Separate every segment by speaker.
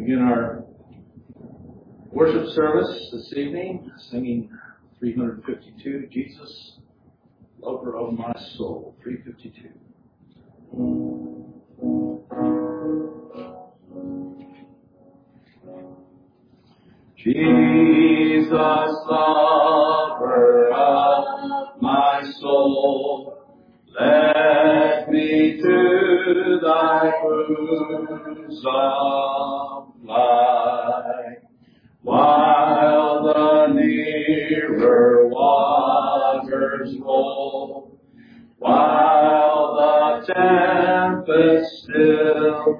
Speaker 1: Begin our worship service this evening, singing 352, Jesus, Lover of My Soul, 352. Jesus, lover of my soul, let me to thy bosom fly, while the nearer waters roll, while the tempest still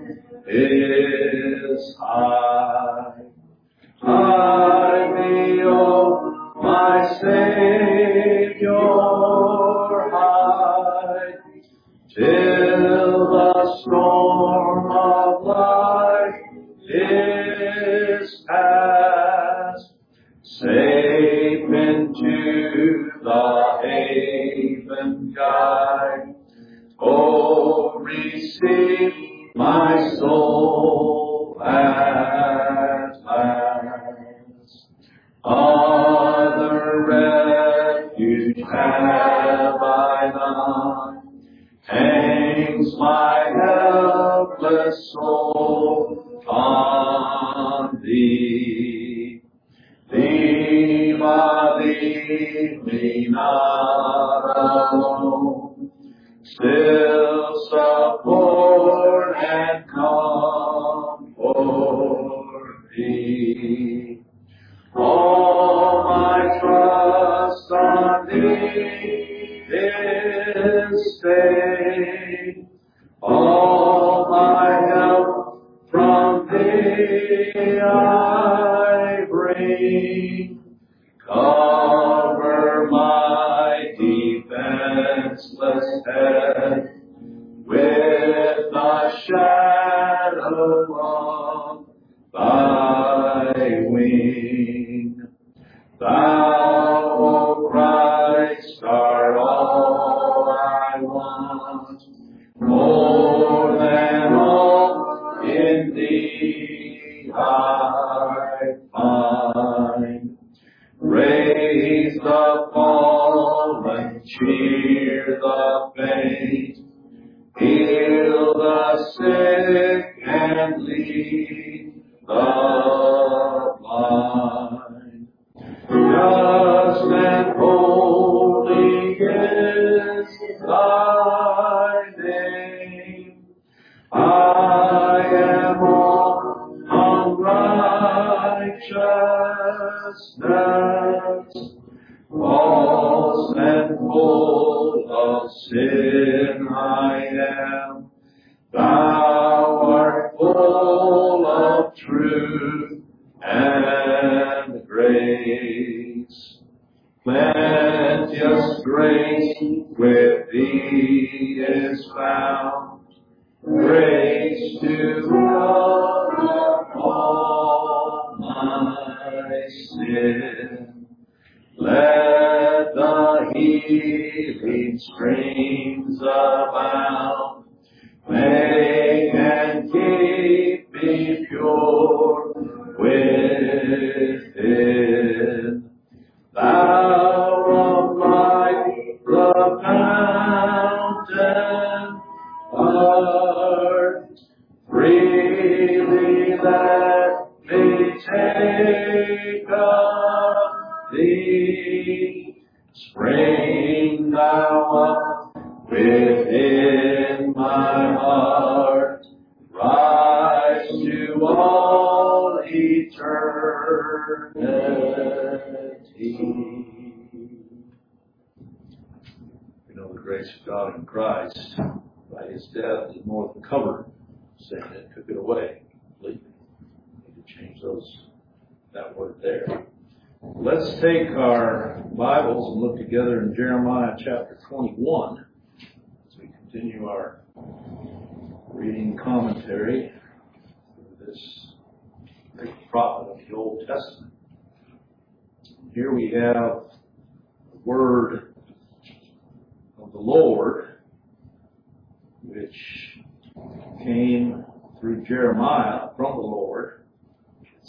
Speaker 1: is high. Hide me, O my Savior, hide, till the storm of life is past. Safe into the haven guide. Oh, receive my soul at last. Other refuge have I none. Hangs my helpless soul on thee. Leave me not alone. Still support and comfort thee. All my trust on thee is stayed. All my help from thee I bring. Cover my defenseless head with the shadow of thy wing. Thou, O Christ, art all I want. More than all in thee I find. Raise the fallen, cheer the faint, heal the sick and lead the blind. Just and holy is thy name. I am all unrighteousness, false and full of sin I am. Thou art full of truth and grace. Plenteous grace with thee is found, grace to cover all my sin. Let the healing streams abound, make and keep me pure within. Thou of life, the fountain art, freely let me take of thee. Spring thou up within my heart, rise to all eternity. We know the grace of God in Christ. By his death is more than covered sin and took it away completely. We need to change that word there. Let's take our Bibles and look together in Jeremiah chapter 21 as we continue our reading commentary of this great prophet of the Old Testament. Here we have the word of the Lord, which came through Jeremiah from the Lord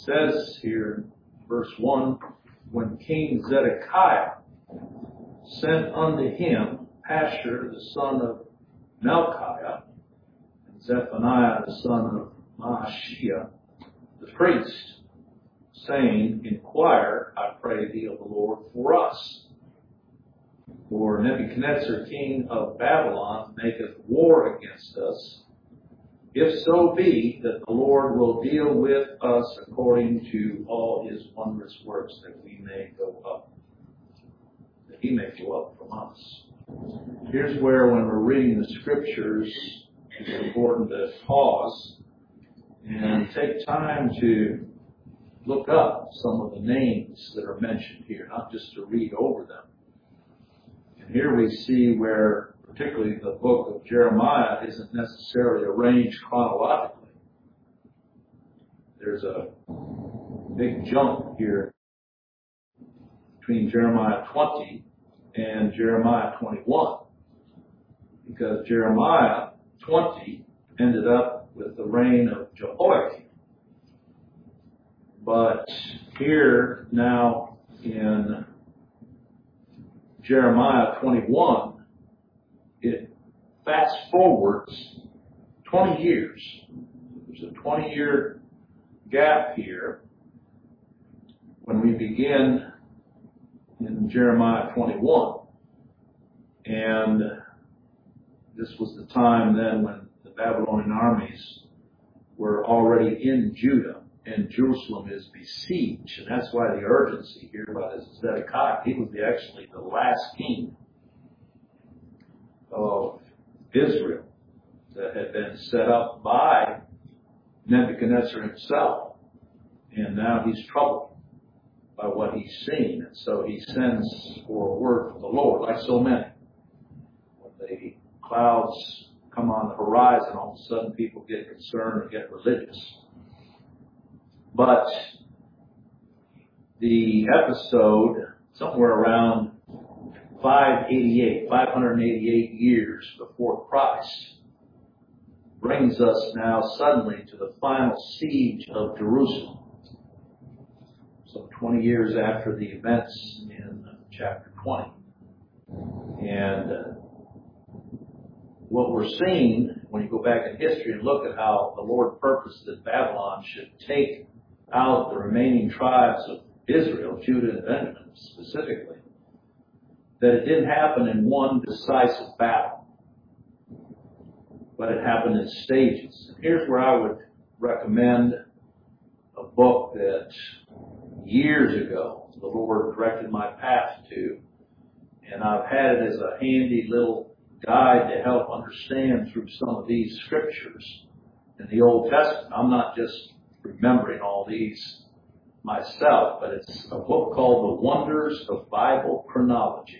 Speaker 1: says here, verse 1, when King Zedekiah sent unto him Pashur the son of Malchiah, and Zephaniah the son of Maashiah, the priest, saying, Inquire, I pray thee, of the Lord for us. For Nebuchadnezzar king of Babylon maketh war against us. If so be that the Lord will deal with us according to all his wondrous works, that we may go up, that he may go up from us. Here's where, when we're reading the scriptures, it's important to pause and take time to look up some of the names that are mentioned here, not just to read over them. And here we see where, particularly the book of Jeremiah, isn't necessarily arranged chronologically. There's a big jump here between Jeremiah 20 and Jeremiah 21, because Jeremiah 20 ended up with the reign of Jehoiakim. But here now in Jeremiah 21, it fast forwards 20 years. There's a 20-year gap here when we begin in Jeremiah 21. And this was the time then when the Babylonian armies were already in Judah and Jerusalem is besieged. And that's why the urgency here by this Zedekiah. He was actually the last king of Israel that had been set up by Nebuchadnezzar himself. And now he's troubled by what he's seen. And so he sends for a word from the Lord, like so many. When the clouds come on the horizon, all of a sudden people get concerned and get religious. But the episode, somewhere around 588 years before Christ, brings us now suddenly to the final siege of Jerusalem. Some 20 years after the events in chapter 20. And what we're seeing, when you go back in history and look at how the Lord purposed that Babylon should take out the remaining tribes of Israel, Judah and Benjamin specifically, that it didn't happen in one decisive battle, but it happened in stages. And here's where I would recommend a book that years ago the Lord directed my path to, and I've had it as a handy little guide to help understand through some of these scriptures in the Old Testament. I'm not just remembering all these myself, but it's a book called The Wonders of Bible Chronology.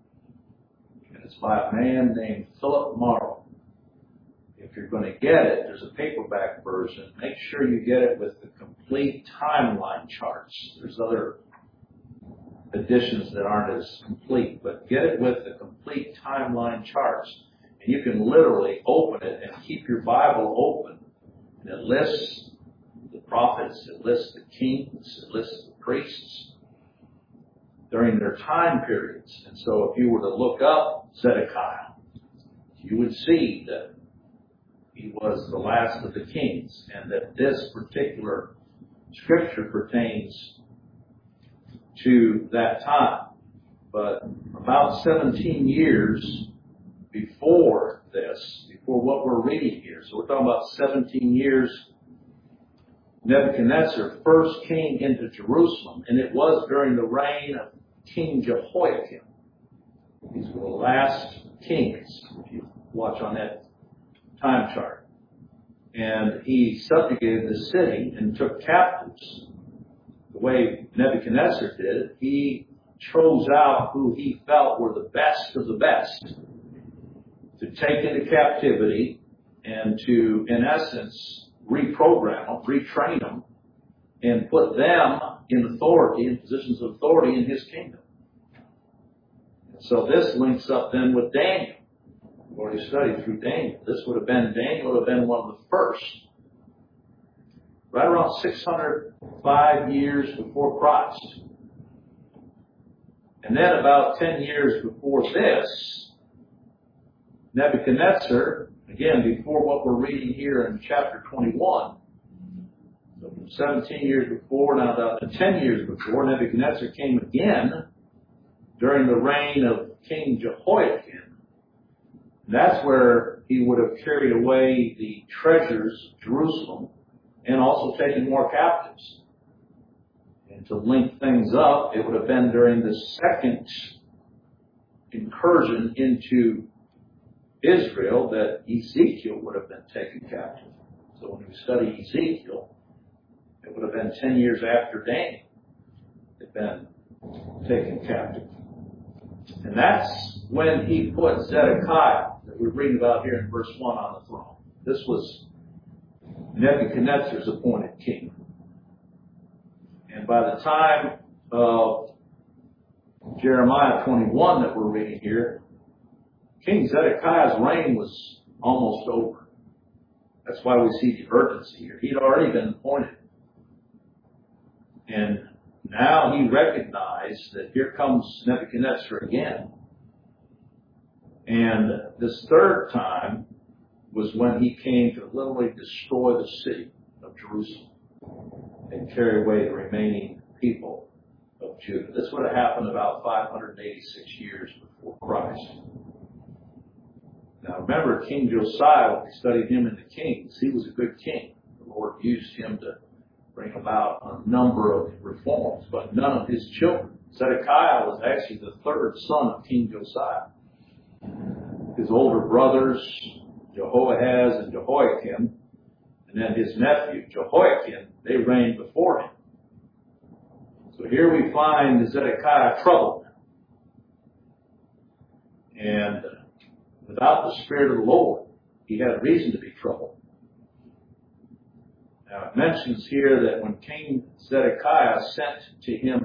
Speaker 1: And it's by a man named Philip Marlowe. If you're going to get it, there's a paperback version. Make sure you get it with the complete timeline charts. There's other editions that aren't as complete, but get it with the complete timeline charts. And you can literally open it and keep your Bible open. And it lists the prophets, it lists the kings, it lists the priests during their time periods. And so if you were to look up Zedekiah, you would see that he was the last of the kings, and that this particular scripture pertains to that time. But about 17 years before this, before what we're reading here, so we're talking about 17 years, Nebuchadnezzar first came into Jerusalem, and it was during the reign of King Jehoiakim. These were the last kings, if you watch on that time chart. And he subjugated the city and took captives. The way Nebuchadnezzar did it, he chose out who he felt were the best of the best to take into captivity and to, in essence, reprogram them, retrain them, and put them in authority, in positions of authority in his kingdom. And so this links up then with Daniel. We've already studied through Daniel. This would have been, Daniel would have been one of the first right around 605 years before Christ. And then about 10 years before this, Nebuchadnezzar, again, before what we're reading here in chapter 21, so from 17 years before, now down to 10 years before, Nebuchadnezzar came again during the reign of King Jehoiakim. And that's where he would have carried away the treasures of Jerusalem and also taken more captives. And to link things up, it would have been during the second incursion into Israel that Ezekiel would have been taken captive. So when we study Ezekiel, it would have been 10 years after Daniel had been taken captive. And that's when he put Zedekiah, that we're reading about here in verse 1, on the throne. This was Nebuchadnezzar's appointed king. And by the time of Jeremiah 21 that we're reading here, King Zedekiah's reign was almost over. That's why we see the urgency here. He'd already been appointed. And now he recognized that here comes Nebuchadnezzar again. And this third time was when he came to literally destroy the city of Jerusalem and carry away the remaining people of Judah. This would have happened about 586 years before Christ. Now remember, King Josiah, when we studied him in the Kings, he was a good king. The Lord used him to bring about a number of reforms, but none of his children. Zedekiah was actually the third son of King Josiah. His older brothers, Jehoahaz and Jehoiakim, and then his nephew, Jehoiakim, they reigned before him. So here we find Zedekiah troubled. And without the Spirit of the Lord, he had reason to be troubled. Now it mentions here that when King Zedekiah sent to him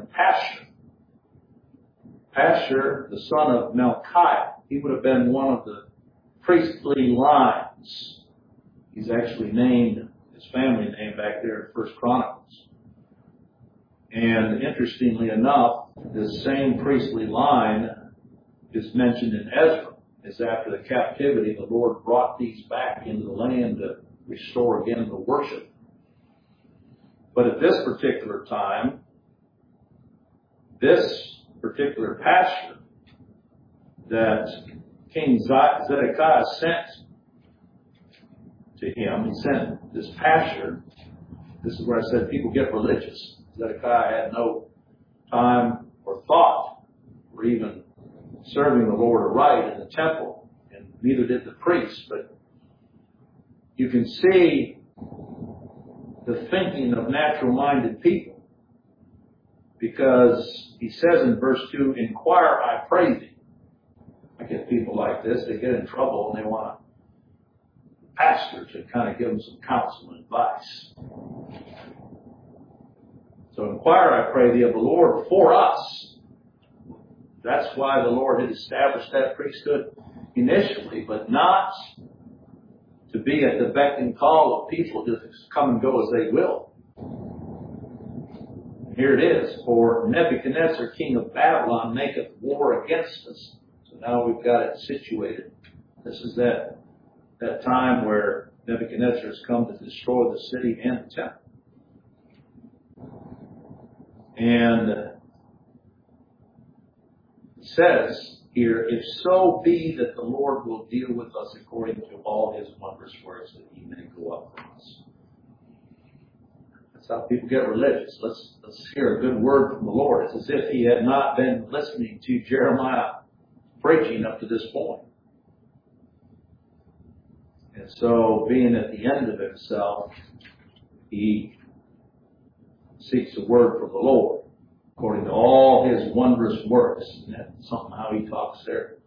Speaker 1: Pashur, the son of Malchiah, he would have been one of the priestly lines. He's actually named, his family name back there in First Chronicles. And interestingly enough, this same priestly line is mentioned in Ezra. As after the captivity, the Lord brought these back into the land to restore again the worship. But at this particular time, this particular Pashur that King Zedekiah sent to him, he sent this Pashur. This is where I said people get religious. Zedekiah had no time or thought for even serving the Lord aright in the temple, and neither did the priests. But you can see the thinking of natural-minded people, because he says in verse 2, "Inquire, I pray thee." I get people like this, they get in trouble and they want a pastor to kind of give them some counsel and advice. So inquire, I pray thee, of the Lord for us. That's why the Lord had established that priesthood initially, but not to be at the beck and call of people to come and go as they will. Here it is, "For Nebuchadnezzar, king of Babylon, maketh war against us." So now we've got it situated. This is that time where Nebuchadnezzar has come to destroy the city and the temple. And it says here, "If so be that the Lord will deal with us according to all his wondrous works, that he may go up from us." That's how people get religious. Let's hear a good word from the Lord. It's as if he had not been listening to Jeremiah preaching up to this point. And so, being at the end of himself, he seeks a word from the Lord according to all his wondrous works. And that's something how he talks there.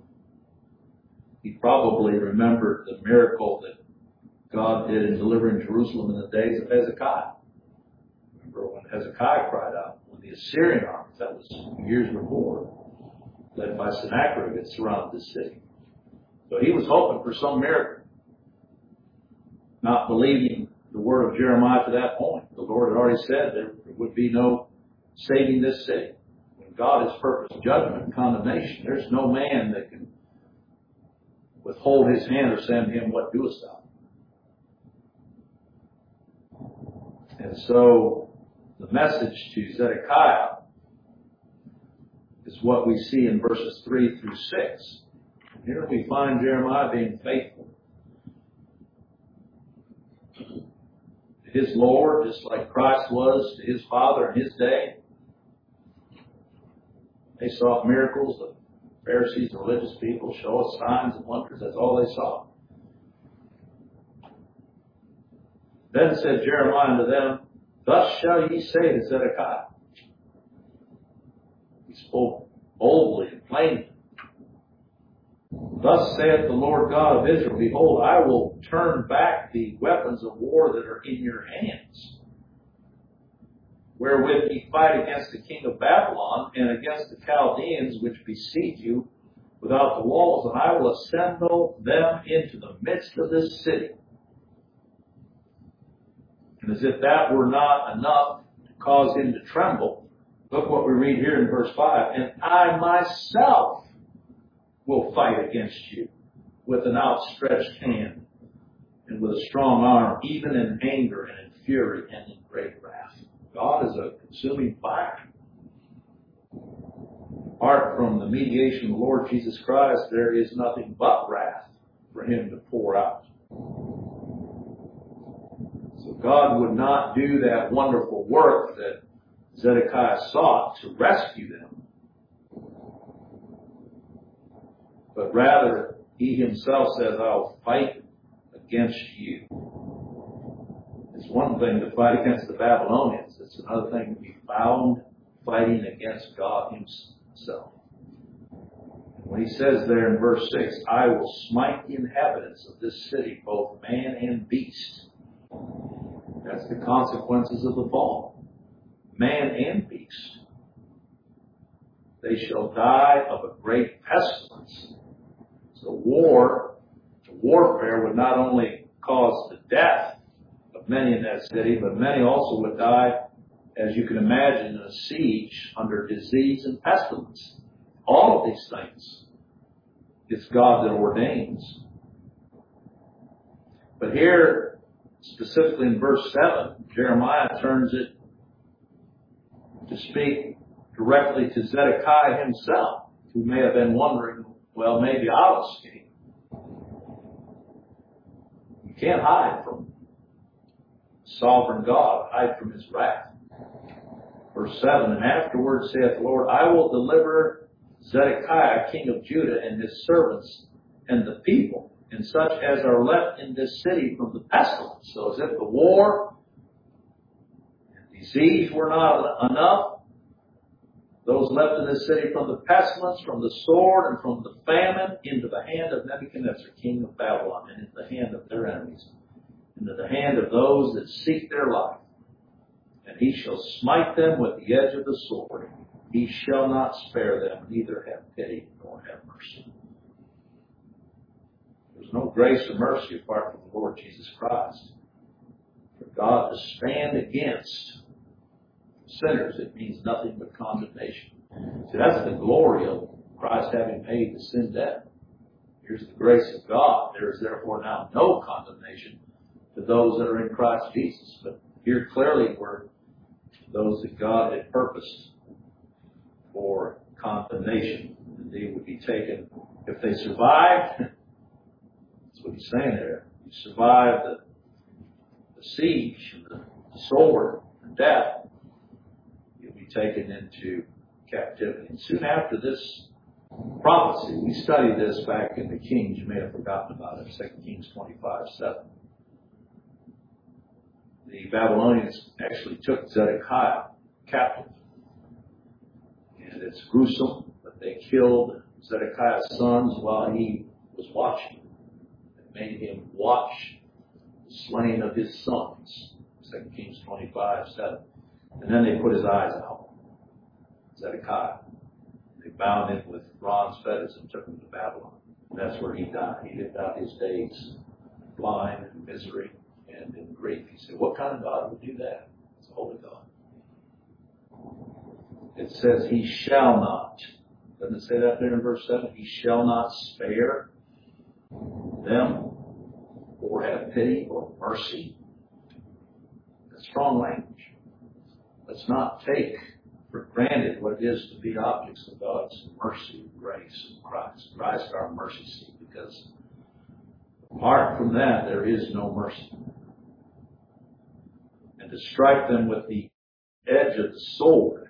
Speaker 1: He probably remembered the miracle that God did in delivering Jerusalem in the days of Hezekiah. Remember when Hezekiah cried out, when the Assyrian armies, that was years before, led by Sennacherib, had surrounded the city. So he was hoping for some miracle, not believing the the word of Jeremiah to that point. The Lord had already said there would be no saving this city. When God has purposed judgment and condemnation, there's no man that can withhold his hand or say unto him, what doest thou? And so the message to Zedekiah is what we see in verses 3 through 6. And here we find Jeremiah being faithful to his Lord, just like Christ was to his Father in his day. They saw miracles. The Pharisees, the religious people, show us signs and wonders. That's all they saw. Then said Jeremiah unto them, thus shall ye say to Zedekiah. He spoke boldly and plainly. Thus saith the Lord God of Israel, behold, I will turn back the weapons of war that are in your hands, wherewith ye fight against the king of Babylon and against the Chaldeans which besiege you without the walls, and I will assemble them into the midst of this city. And as if that were not enough to cause him to tremble, look what we read here in verse 5. And I myself will fight against you with an outstretched hand and with a strong arm, even in anger and in fury and in great wrath. God is a consuming fire. Apart from the mediation of the Lord Jesus Christ, there is nothing but wrath for him to pour out. So God would not do that wonderful work that Zedekiah sought to rescue them, but rather he himself says, I'll fight against you. It's one thing to fight against the Babylonians. It's another thing to be found fighting against God himself. When he says there in verse 6, I will smite the inhabitants of this city, both man and beast. That's the consequences of the fall. Man and beast. They shall die of a great pestilence. So warfare would not only cause the death of many in that city, but many also would die, as you can imagine, in a siege under disease and pestilence. All of these things, it's God that ordains. But here, specifically in verse 7, Jeremiah turns it to speak directly to Zedekiah himself, who may have been wondering, well, maybe I'll escape. You can't hide from sovereign God, hide from his wrath. Verse 7, and afterward saith the Lord, I will deliver Zedekiah, king of Judah, and his servants, and the people, and such as are left in this city from the pestilence. So as if the war and disease were not enough, those left in this city from the pestilence, from the sword, and from the famine, into the hand of Nebuchadnezzar, king of Babylon, and into the hand of their enemies, into the hand of those that seek their life. And he shall smite them with the edge of the sword. He shall not spare them, neither have pity nor have mercy. There's no grace or mercy apart from the Lord Jesus Christ. For God to stand against sinners, it means nothing but condemnation. See, that's the glory of Christ having paid the sin debt. Here's the grace of God. There is therefore now no condemnation to those that are in Christ Jesus. But here clearly were those that God had purposed for condemnation. And they would be taken, if they survived, that's what he's saying there. You survive the siege, and the sword, and death, you'll be taken into captivity. And soon after this prophecy, we studied this back in the Kings. You may have forgotten about it, 2 Kings 25:7. The Babylonians actually took Zedekiah captive. And it's gruesome, but they killed Zedekiah's sons while he was watching. They made him watch the slaying of his sons, 2 Kings 25:7. And then they put his eyes out, Zedekiah. They bound him with bronze fetters and took him to Babylon. And that's where he died. He lived out his days blind and misery and and in grief. You say, what kind of God would do that? It's a holy God. It says he shall not. Doesn't it say that there in verse 7? He shall not spare them or have pity or mercy. That's strong language. Let's not take for granted what it is to be objects of God's mercy and grace in Christ. Christ our mercy seat, because apart from that, there is no mercy. And to strike them with the edge of the sword,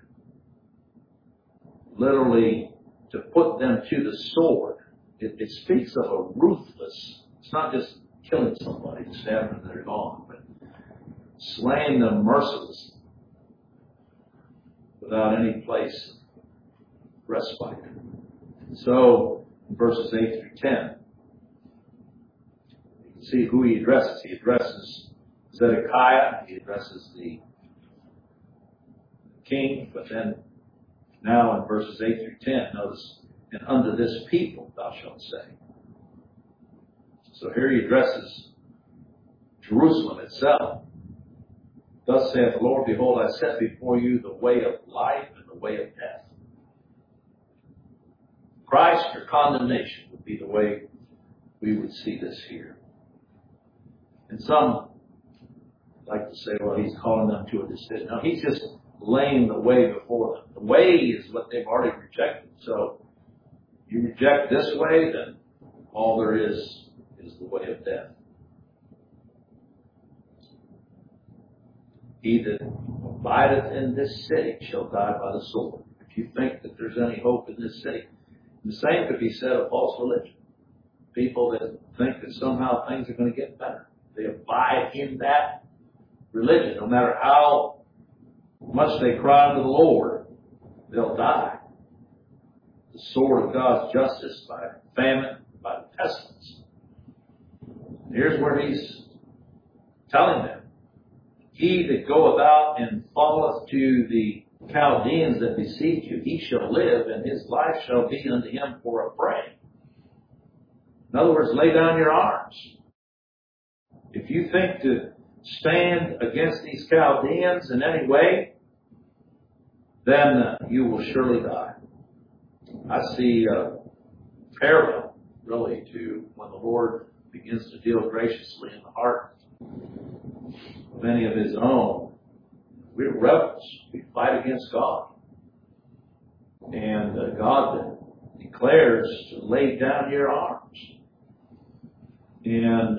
Speaker 1: literally to put them to the sword, it speaks of a ruthless, it's not just killing somebody and stabbing them and they're gone, but slaying them mercilessly without any place of respite. So, in verses 8 through 10, you can see who he addresses. He addresses Zedekiah, he addresses the king, but then now in verses 8 through 10, notice, and unto this people thou shalt say. So here he addresses Jerusalem itself. Thus saith the Lord, behold, I set before you the way of life and the way of death. Christ or condemnation would be the way we would see this here. And some like to say, well, he's calling them to a decision. No, he's just laying the way before them. The way is what they've already rejected. So you reject this way, then all there is the way of death. He that abideth in this city shall die by the sword. If you think that there's any hope in this city, the same could be said of false religion. People that think that somehow things are going to get better. They abide in that religion. No matter how much they cry unto the Lord, they'll die. The sword of God's justice by famine, by pestilence. Here's where he's telling them. He that goeth out and falleth to the Chaldeans that besiege you, he shall live, and his life shall be unto him for a prey. In other words, lay down your arms. If you think to stand against these Chaldeans in any way, then you will surely die. I see a parallel, really, to when the Lord begins to deal graciously in the heart of many of his own. We're rebels. We fight against God. And God declares to lay down your arms. And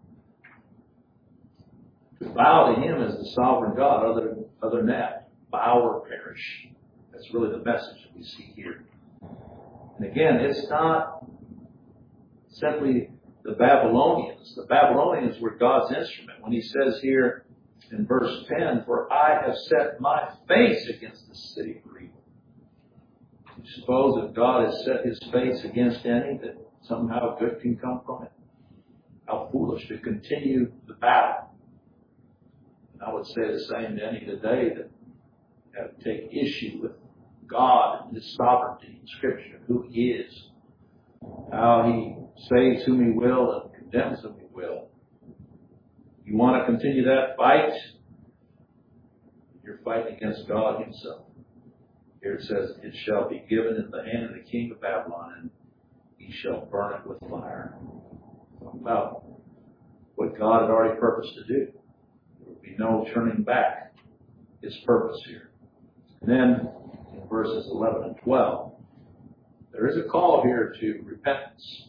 Speaker 1: to bow to him as the sovereign God. Other than that, bow or perish. That's really the message that we see here. And again, it's not simply the Babylonians. The Babylonians were God's instrument. When he says here in verse 10, for I have set my face against the city for evil. You suppose if God has set his face against any, that somehow good can come from it? How foolish to continue the battle. And I would say the same to any today that have to take issue with God and his sovereignty in Scripture, who he is, how he saves whom he will and condemns whom he will. You want to continue that fight? You're fighting against God himself. Here it says, it shall be given in the hand of the king of Babylon, and he shall burn it with fire. About what God had already purposed to do. There would be no turning back his purpose here. And then in verses 11 and 12, there is a call here to repentance.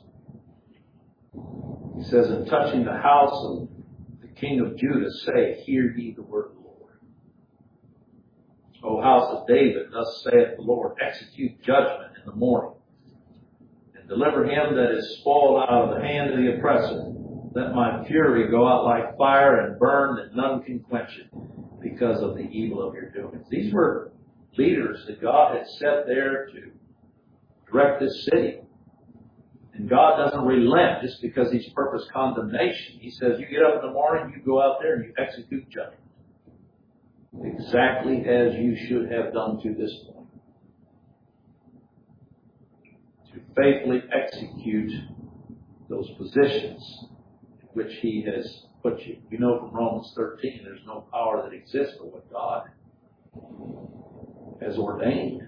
Speaker 1: He says, in touching the house of the king of Judah, say, hear ye the word of the Lord. O house of David, thus saith the Lord, execute judgment in the morning, and deliver him that is spoiled out of the hand of the oppressor. Let my fury go out like fire and burn, that none can quench it, because of the evil of your doings. These were leaders that God had set there to direct this city. And God doesn't relent just because he's purposed condemnation. He says, you get up in the morning, you go out there and you execute judgment. Exactly as you should have done to this point. To faithfully execute those positions in which he has But you know from Romans 13, there's no power that exists but what God has ordained.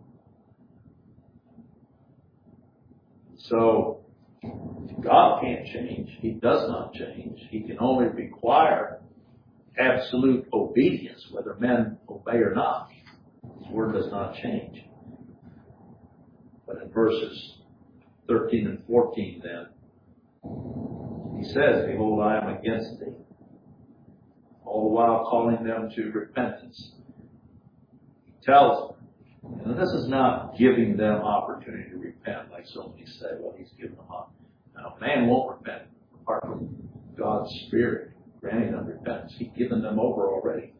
Speaker 1: So, God can't change. He does not change. He can only require absolute obedience, whether men obey or not. His word does not change. But in verses 13 and 14 then, he says, behold, I am against thee, all the while calling them to repentance. He tells them, and this is not giving them opportunity to repent, like so many say, well, he's giving them up. Now, man won't repent apart from God's Spirit granting them repentance. He's given them over already.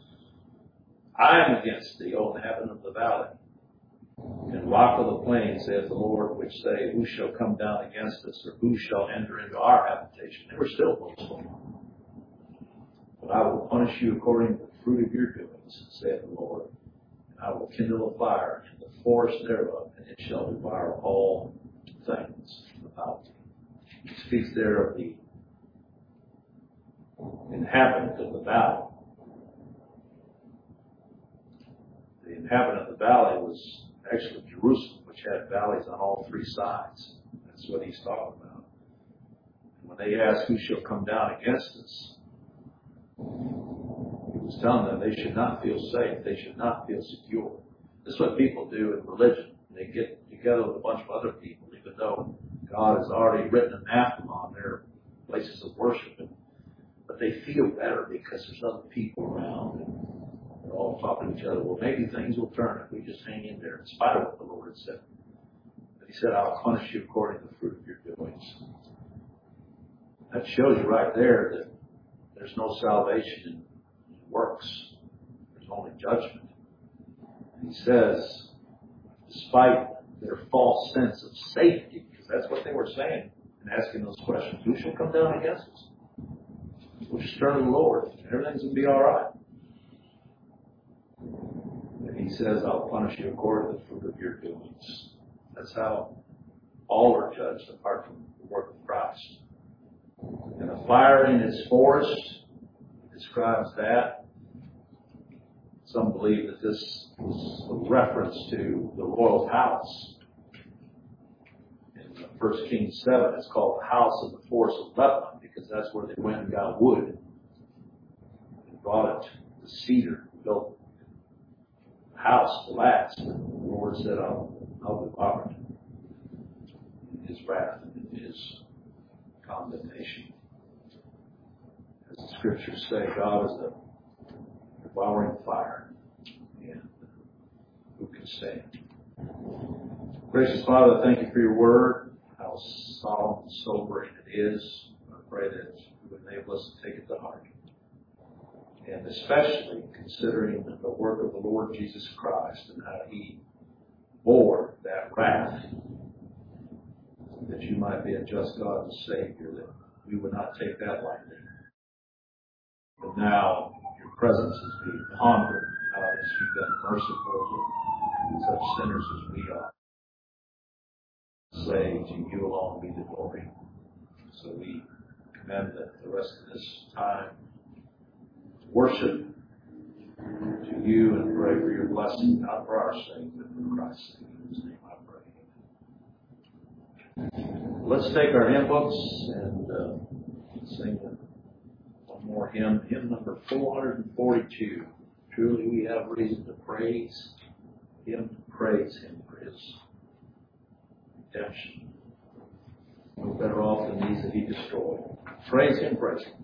Speaker 1: I am against thee, O inhabitant of the valley, and rock of the plain, saith the Lord, which say, who shall come down against us, or who shall enter into our habitation? They were still boastful. But I will punish you according to the fruit of your doings, saith the Lord. And I will kindle a fire in the forest thereof, and it shall devour all things about thee. He speaks there of the inhabitant of the valley. The inhabitant of the valley was actually Jerusalem, which had valleys on all three sides. That's what he's talking about. And when they asked, who shall come down against us? He was telling them they should not feel safe. They should not feel secure. This is what people do in religion. They get together with a bunch of other people, even though God has already written anathema on their places of worship. But they feel better because there's other people around. And they're all talking to each other. Well, maybe things will turn if we just hang in there, in spite of what the Lord said. But he said, I'll punish you according to the fruit of your doings. That shows you right there that there's no salvation in works. There's only judgment. And he says, despite their false sense of safety, because that's what they were saying and asking those questions, who shall come down against us? We'll just turn to the Lord, and everything's going to be all right. And he says, I'll punish you according to the fruit of your doings. That's how all are judged apart from the work of Christ. And a fire in its forest describes that. Some believe that this is a reference to the royal palace. In 1 Kings 7, it's called the house of the forest of Lebanon, because that's where they went and got wood and brought it to cedar, built a house to last. And the Lord said, I'll devour it in his wrath and in his condemnation. As the scriptures say, God is a devouring fire, and who can stand? Gracious Father, thank you for your word, how solemn and sobering it is. I pray that you would enable us to take it to heart. And especially considering the work of the Lord Jesus Christ and how he bore that wrath, that you might be a just God and Savior, that we would not take that lightly. But now your presence is being pondered, as you've been merciful to such sinners as we are. Say, to you alone be the glory. So we commend the rest of this time to worship to you and pray for your blessing, not for our sake, but for Christ's sake. In his name I pray. Let's take our hymn books and sing one more hymn, hymn number 442. Truly we have reason to praise him, for his redemption. No better off than these that he destroyed. Praise him, praise him.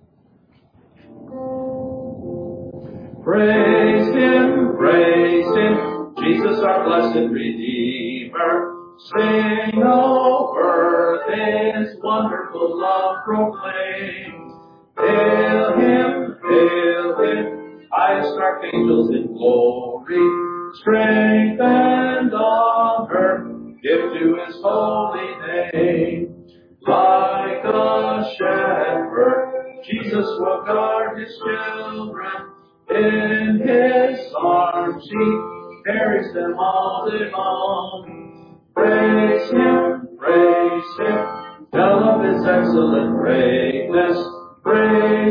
Speaker 1: Praise him, Jesus our blessed Redeemer. Sing over his wonderful love proclaim. Hail him, highest archangels in glory. Strength and honor give to his holy name. Like a shepherd, Jesus will guard his children. In his arms he carries them all day long. Praise him, tell of his excellent greatness. Praise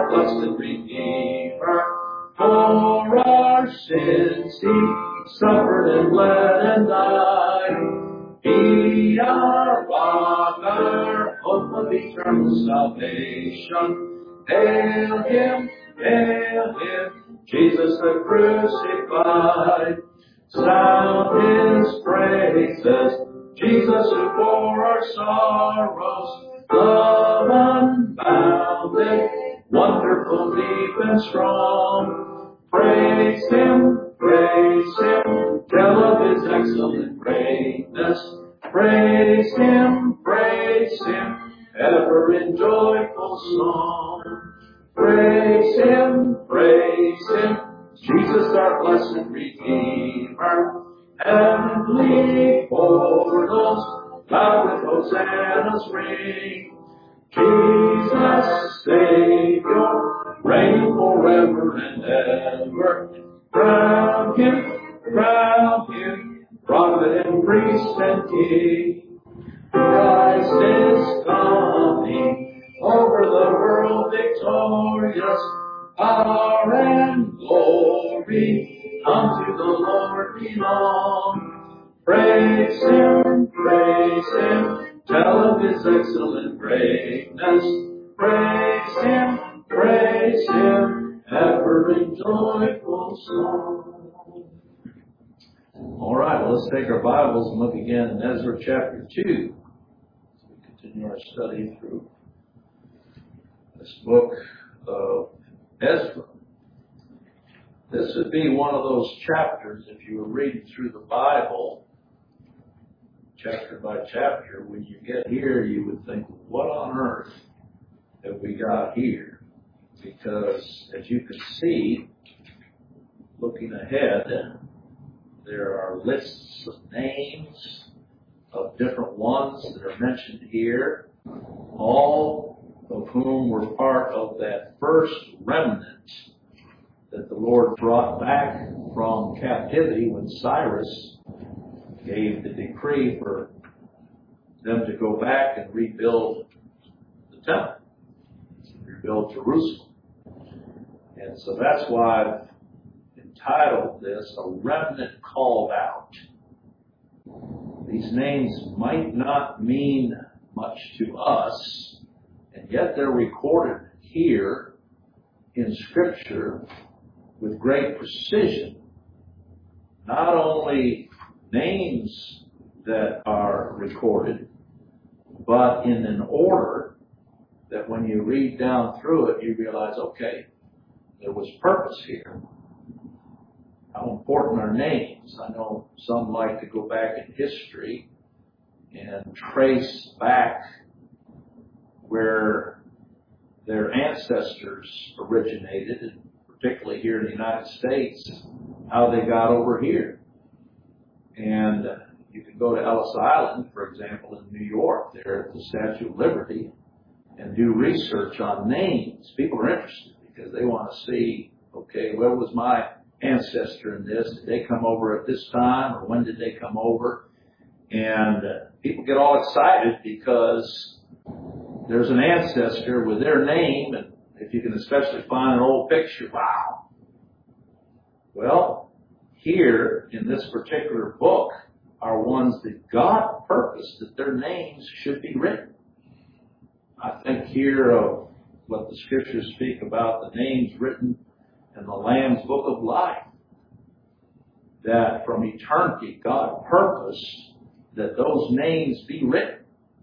Speaker 1: our blessed Redeemer. For our sins He suffered and bled and died. Be our rock, our hope of eternal salvation. Hail Him, Jesus the crucified. Sound His praises, Jesus who bore our sorrows. Love unbounded, wonderful, deep and strong. Praise Him, tell of His excellent greatness. Praise Him, ever in joyful song. Praise Him, Jesus our blessed Redeemer. Heavenly portals, loud with hosannas ring. Jesus, Savior, reign forever and ever. Crown Him, prophet and priest and king. Christ is coming, over the world victorious. Power and glory unto the Lord belong. Praise Him, tell of His excellent greatness. Praise Him, ever in joyful song. All right, well, let's take our Bibles and look again in Ezra chapter 2. As we continue our study through this book of Ezra. This would be one of those chapters, if you were reading through the Bible, chapter by chapter, when you get here, you would think, what on earth have we got here? Because, as you can see, looking ahead, there are lists of names of different ones that are mentioned here, all of whom were part of that first remnant that the Lord brought back from captivity when Cyrus gave the decree for them to go back and rebuild the temple, rebuild Jerusalem. And so that's why I've entitled this, A Remnant Called Out. These names might not mean much to us, and yet they're recorded here in Scripture with great precision. Not only names that are recorded, but in an order that when you read down through it, you realize, okay, there was purpose here. How important are names? I know some like to go back in history and trace back where their ancestors originated, and particularly here in the United States, how they got over here. And you can go to Ellis Island, for example, in New York, there at the Statue of Liberty, and do research on names. People are interested because they want to see, okay, where was my ancestor in this? Did they come over at this time, or when did they come over? And people get all excited because there's an ancestor with their name, and if you can especially find an old picture, wow. Well, here in this particular book are ones that God purposed that their names should be written. I think here of what the Scriptures speak about the names written in the Lamb's Book of Life, that from eternity God purposed that those names be written.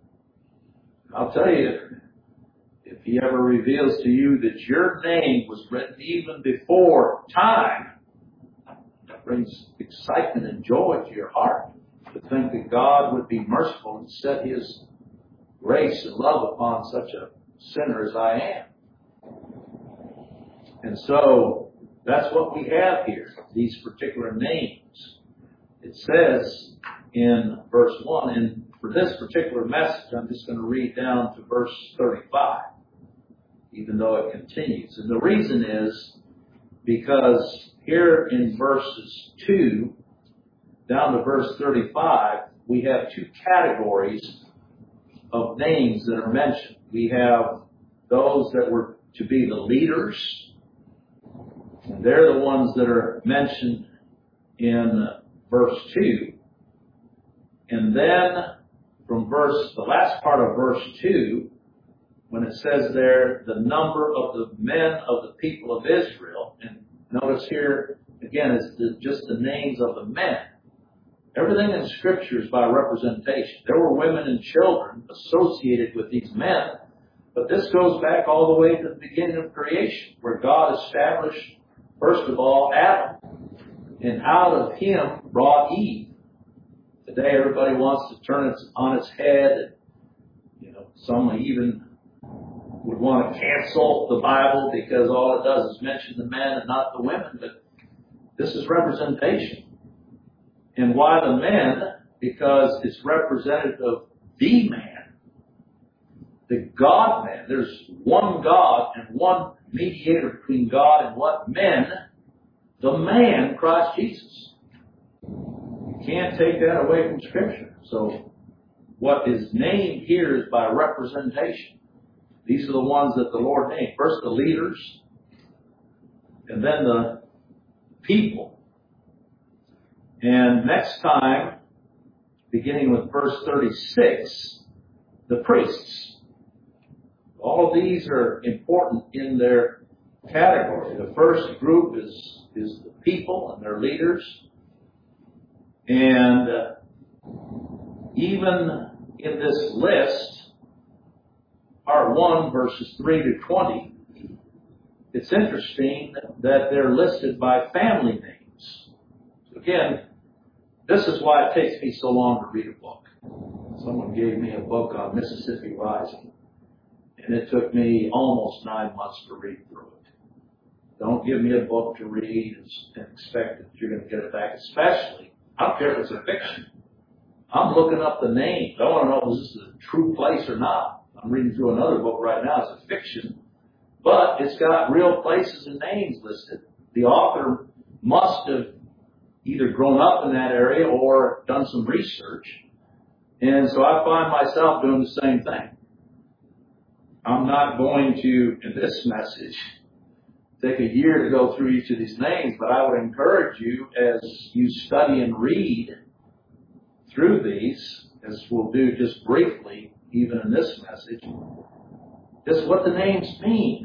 Speaker 1: I'll tell you, if He ever reveals to you that your name was written even before time, that brings excitement and joy to your heart to think that God would be merciful and set His grace and love upon such a sinner as I am. And so that's what we have here, these particular names. It says in verse 1, and for this particular message, I'm just going to read down to verse 35, even though it continues. And the reason is because here in verses 2 down to verse 35, we have two categories of names that are mentioned. We have those that were to be the leaders. And they're the ones that are mentioned in verse 2. And then from the last part of verse 2, when it says there, the number of the men of the people of Israel, and notice here, again, it's just the names of the men. Everything in Scripture is by representation. There were women and children associated with these men, but this goes back all the way to the beginning of creation, where God established, first of all, Adam, and out of him brought Eve. Today, everybody wants to turn it on its head. Some even would want to cancel the Bible because all it does is mention the men and not the women. But this is representation. And why the men? Because it's representative of the man, the God-man. There's one God and one mediator between God and what? Men. The man, Christ Jesus. You can't take that away from Scripture. So what is named here is by representation. These are the ones that the Lord named. First the leaders, and then the people. And next time, beginning with verse 36, the priests. All of these are important in their category. The first group is the people and their leaders. And even in this list, Part 1, verses 3 to 20, it's interesting that they're listed by family names. So again, this is why it takes me so long to read a book. Someone gave me a book on Mississippi Rising, and it took me almost 9 months to read through it. Don't give me a book to read and expect that you're going to get it back, especially, I don't care if it's a fiction. I'm looking up the names. I want to know if this is a true place or not. I'm reading through another book right now. It's a fiction, but it's got real places and names listed. The author must have either grown up in that area or done some research. And so I find myself doing the same thing. I'm not going to, in this message, take a year to go through each of these names, but I would encourage you as you study and read through these, as we'll do just briefly, even in this message, just what the names mean.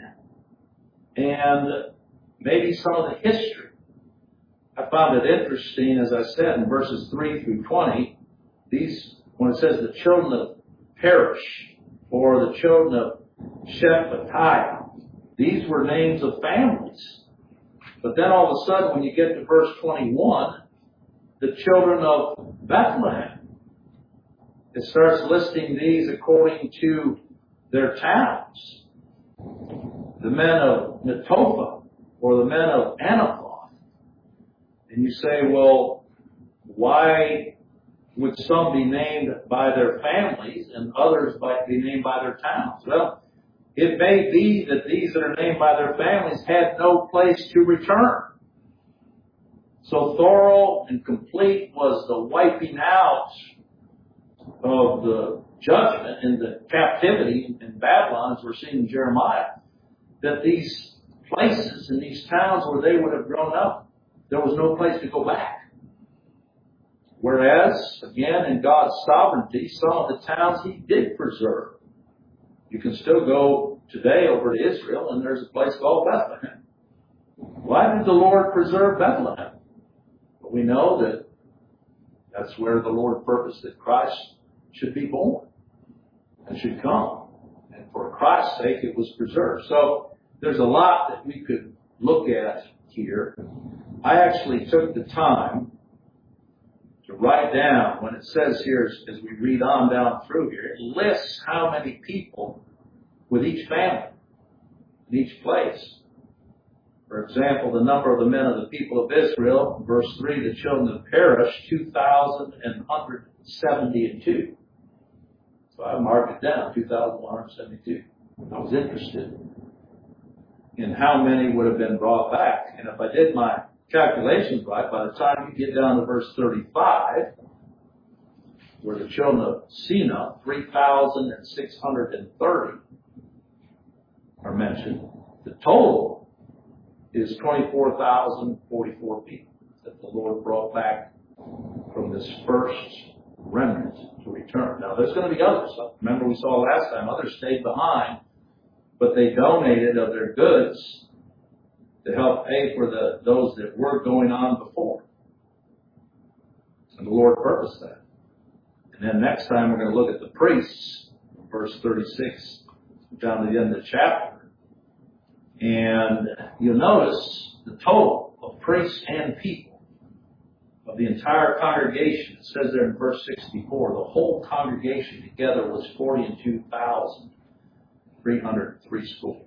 Speaker 1: And maybe some of the history. I found it interesting, as I said, in verses 3 through 20, when it says the children of Perish, or the children of Shephatiah, these were names of families. But then all of a sudden, when you get to verse 21, the children of Bethlehem, it starts listing these according to their towns. The men of Netophah, or the men of Anathoth. And you say, well, why would some be named by their families and others be named by their towns? Well, it may be that these that are named by their families had no place to return. So thorough and complete was the wiping out of the judgment and the captivity in Babylon, as we're seeing in Jeremiah, that these places and these towns where they would have grown up, there was no place to go back. Whereas, again, in God's sovereignty, some of the towns He did preserve. You can still go today over to Israel, and there's a place called Bethlehem. Why did the Lord preserve Bethlehem? Well, we know that that's where the Lord purposed that Christ should be born and should come. And for Christ's sake, it was preserved. So there's a lot that we could look at here. I actually took the time to write down, when it says here, as we read on down through here, it lists how many people with each family in each place. For example, the number of the men of the people of Israel, verse 3, the children of Perish, 2,172. So I marked it down, 2,172. I was interested in how many would have been brought back. And if I did my calculations right, by the time you get down to verse 35, where the children of Sina, 3,630 are mentioned, The total is 24,044 people that the Lord brought back from this first remnant to return. Now, there's going to be others. Remember we saw last time, others stayed behind, but they donated of their goods to help pay for those that were going on before. And the Lord purposed that. And then next time we're going to look at the priests, verse 36 down to the end of the chapter. And you'll notice the total of priests and people of the entire congregation. It says there in verse 64, the whole congregation together was 42,303 score.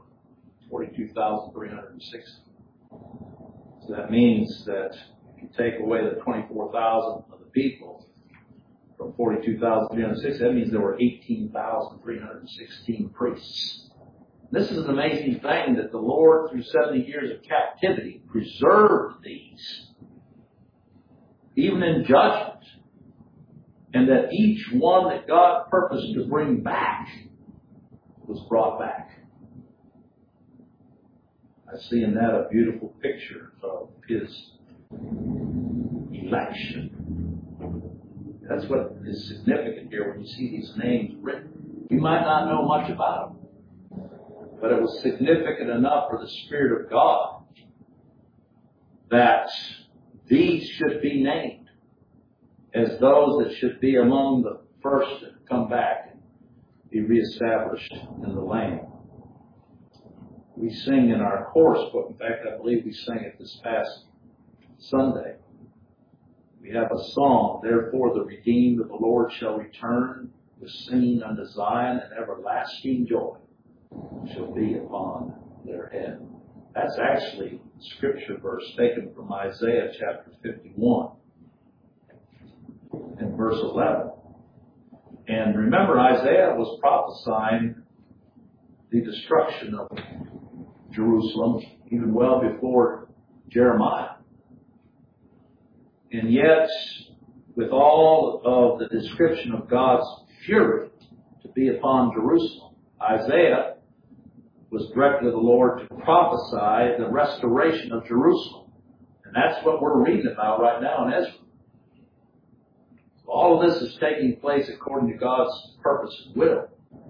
Speaker 1: 42,360. So that means that if you take away the 24,000 of the people from 42,360, that means there were 18,316 priests. This is an amazing thing that the Lord, through 70 years of captivity, preserved these, even in judgment, and that each one that God purposed to bring back was brought back. I see in that a beautiful picture of His election. That's what is significant here when you see these names written. You might not know much about them, but it was significant enough for the Spirit of God that these should be named as those that should be among the first that come back and be reestablished in the land. We sing in our chorus book. In fact, I believe we sang it this past Sunday. We have a song, therefore the redeemed of the Lord shall return with singing unto Zion, and everlasting joy shall be upon their head. That's actually a scripture verse taken from Isaiah chapter 51 and verse 11. And remember, Isaiah was prophesying the destruction of Jerusalem even well before Jeremiah. And yet, with all of the description of God's fury to be upon Jerusalem, Isaiah was directed of the Lord to prophesy the restoration of Jerusalem. And that's what we're reading about right now in Ezra. So all of this is taking place according to God's purpose and will.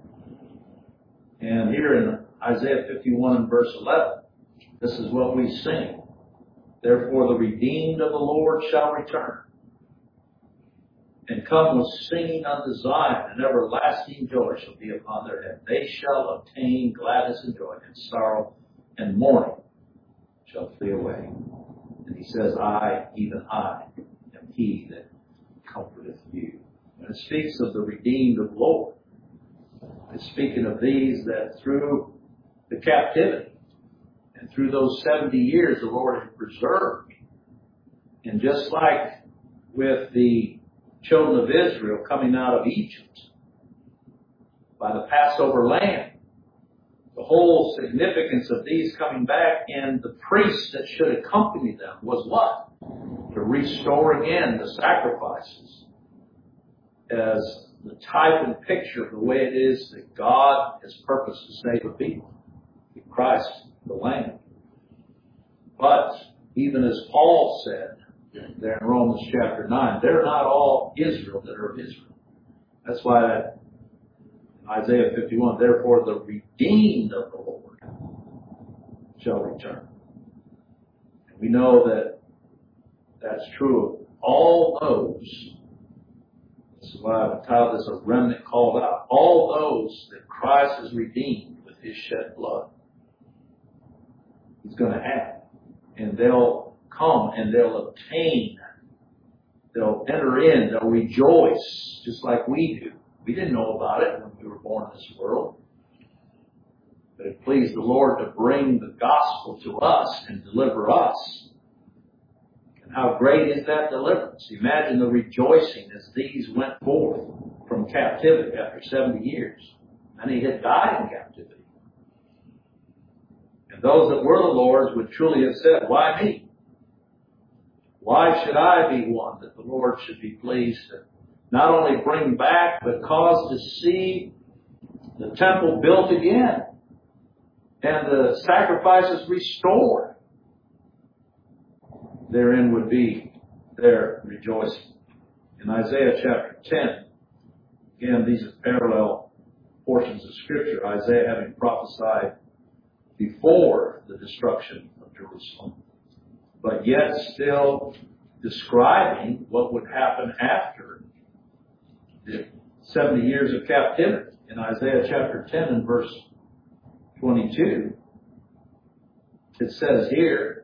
Speaker 1: And here in Isaiah 51 and verse 11, this is what we sing. Therefore the redeemed of the Lord shall return, and come with singing unto Zion, and everlasting joy shall be upon their head. They shall obtain gladness and joy, and sorrow and mourning shall flee away. And he says, I, even I, am he that comforteth you. And it speaks of the redeemed of the Lord. It's speaking of these that through the captivity and through those 70 years the Lord had preserved. And just like with the children of Israel coming out of Egypt by the Passover lamb, the whole significance of these coming back and the priests that should accompany them was what? To restore again the sacrifices as the type and picture of the way it is that God has purposed to save the people. In Christ, the Lamb. But even as Paul said there in Romans chapter 9, they're not all Israel that are of Israel. That's why that Isaiah 51, therefore the redeemed of the Lord shall return. And we know that that's true of all those. This is why I've titled this a remnant called out. All those that Christ has redeemed with His shed blood. He's going to have. And they'll come and they'll obtain. They'll enter in. They'll rejoice just like we do. We didn't know about it when we were born in this world. But it pleased the Lord to bring the gospel to us and deliver us. And how great is that deliverance? Imagine the rejoicing as these went forth from captivity after 70 years. Many had died in captivity. And those that were the Lord's would truly have said, why me? Why should I be one that the Lord should be pleased to not only bring back, but cause to see the temple built again and the sacrifices restored, therein would be their rejoicing. In Isaiah chapter 10, again, these are parallel portions of Scripture. Isaiah having prophesied before the destruction of Jerusalem, but yet still describing what would happen after the 70 years of captivity. In Isaiah chapter 10 and verse 22, it says here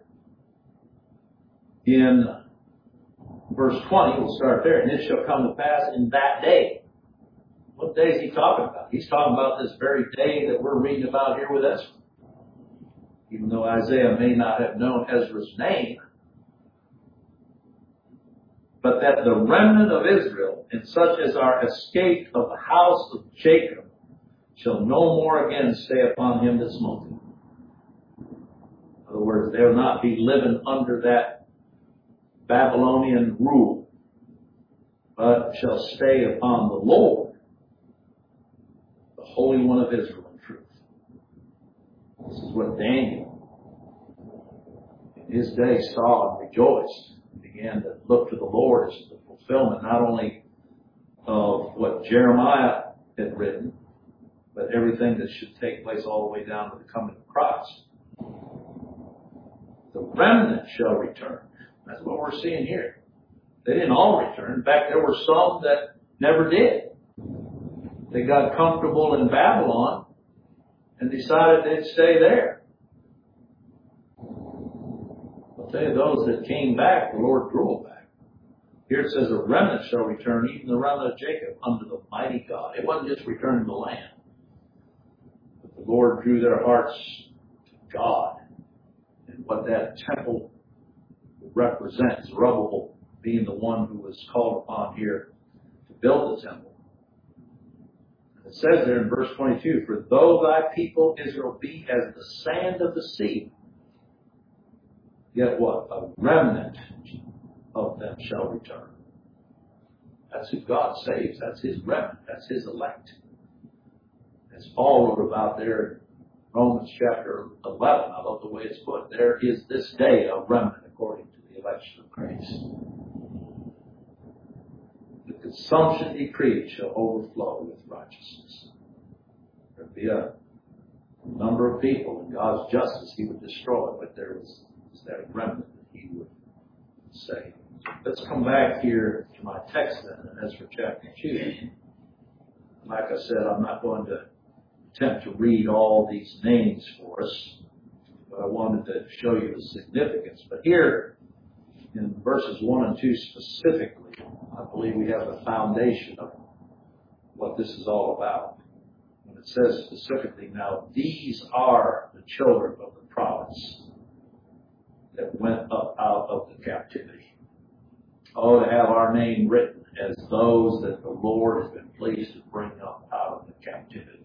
Speaker 1: in verse 20, we'll start there, and it shall come to pass in that day. What day is he talking about? He's talking about this very day that we're reading about here with Ezra. Even though Isaiah may not have known Ezra's name, but that the remnant of Israel, and such as are escaped of the house of Jacob, shall no more again stay upon him that smote him. In other words, they will not be living under that Babylonian rule, but shall stay upon the Lord, the Holy One of Israel in truth. This is what Daniel in his day saw and rejoiced, and began to look to the Lord as the fulfillment not only of what Jeremiah had written, but everything that should take place all the way down to the coming of Christ. The remnant shall return. That's what we're seeing here. They didn't all return. In fact, there were some that never did. They got comfortable in Babylon and decided they'd stay there. I'll tell you, those that came back, the Lord drew them back. Here it says, a remnant shall return, even the remnant of Jacob, unto the mighty God. It wasn't just returning the land. But the Lord drew their hearts to God. And what that temple represents, Zerubbabel being the one who was called upon here to build the temple. It says there in verse 22, for though thy people Israel be as the sand of the sea, yet what? A remnant of them shall return. That's who God saves. That's his remnant. That's his elect. As Paul wrote about there in Romans chapter 11, I love the way it's put. There is this day a remnant according to the election of grace. The consumption decree shall overflow with righteousness. There'll be a number of people in God's justice he would destroy, but there was that remnant that he would save. Let's come back here to my text then in Ezra chapter 2. Like I said, I'm not going to attempt to read all these names for us, but I wanted to show you the significance. But here, in verses 1 and 2 specifically, I believe we have the foundation of what this is all about. When it says specifically, now these are the children of the province that went up out of the captivity. Oh, to have our name written as those that the Lord has been pleased to bring up out of the captivity.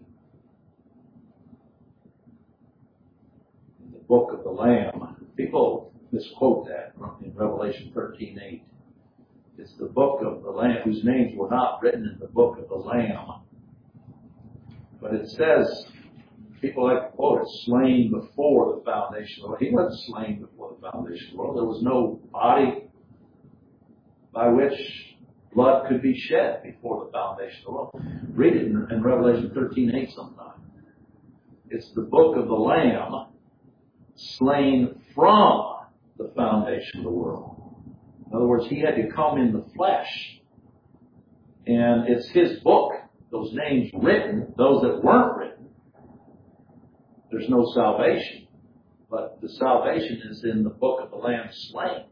Speaker 1: In the book of the Lamb, people misquote that in Revelation 13:8. It's the book of the Lamb, whose names were not written in the book of the Lamb. But it says, people like to quote it, slain before the foundation of the world. He wasn't slain before the foundation of the world. There was no body by which blood could be shed before the foundation of the world. Read it in Revelation 13:8 sometime. It's the book of the Lamb, slain from the foundation of the world. In other words, he had to come in the flesh. And it's his book, those names written, those that weren't written. There's no salvation. But the salvation is in the book of the Lamb slain.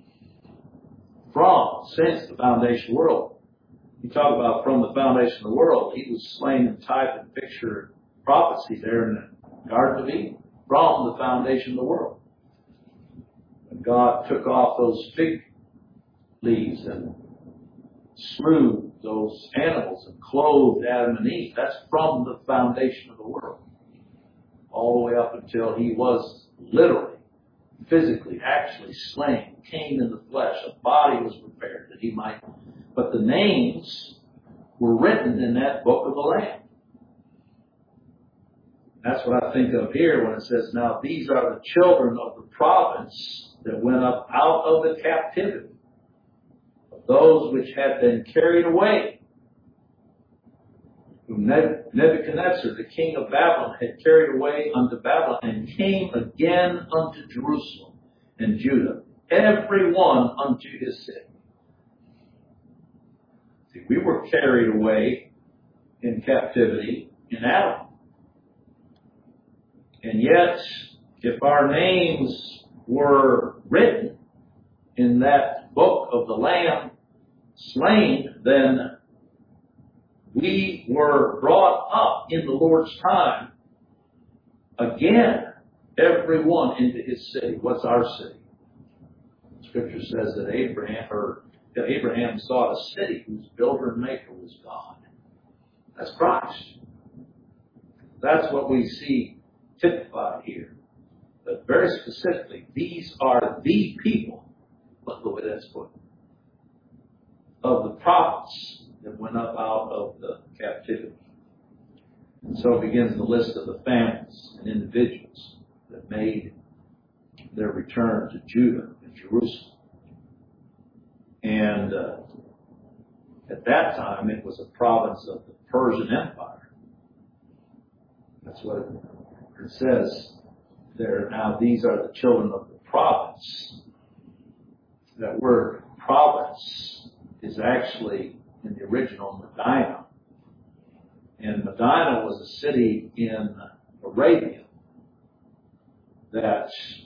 Speaker 1: Since the foundation of the world. You talk about from the foundation of the world, he was slain in type and picture prophecy there in the Garden of Eden. From the foundation of the world. When God took off those fig leaves and slew those animals and clothed Adam and Eve, that's from the foundation of the world. All the way up until he was literally, physically, actually slain, came in the flesh, a body was prepared that he might. But the names were written in that book of the Lamb. That's what I think of here when it says, now these are the children of the province that went up out of the captivity, of those which had been carried away, whom Nebuchadnezzar, the king of Babylon, had carried away unto Babylon, and came again unto Jerusalem and Judah, every one unto his city. See, we were carried away in captivity in Adam. And yet, if our names were written in that book of the Lamb slain, then we were brought up in the Lord's time again, every one into his city. What's our city? Scripture says that Abraham sought a city whose builder and maker was God. That's Christ. That's what we see typified here. But very specifically, these are the people, look the way that's put, of the prophets that went up out of the captivity. And so it begins the list of the families and individuals that made their return to Judah and Jerusalem. And at that time, it was a province of the Persian Empire. That's what it says there. Now, these are the children of the province. That word province is actually in the original Medina. And Medina was a city in Arabia that